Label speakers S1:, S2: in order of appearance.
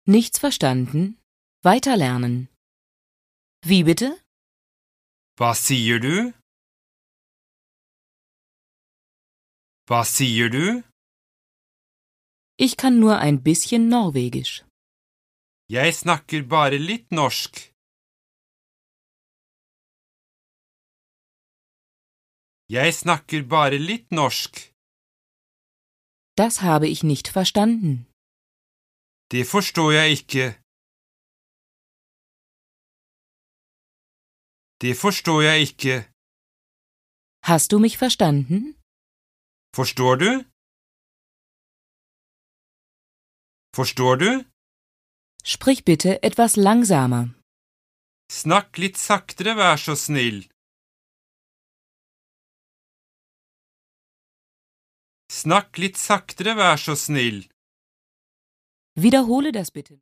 S1: Nichts verstanden? Weiterlernen. Wie bitte?
S2: Hva sier du? Hva sier du?
S1: Ich kann nur ein bisschen Norwegisch.
S2: Jeg snakker bare litt norsk. Jeg snakker bare litt norsk.
S1: Das habe ich nicht verstanden.
S2: Det forstår jeg ikke. Det forstår jeg ikke.
S1: Hast du mich verstanden?
S2: Forstår du? Forstår du?
S1: Sprich bitte etwas langsamer.
S2: Snakk litt saktere, vær så snill. Snakk litt saktere, vær så snill.
S1: Wiederhole das bitte.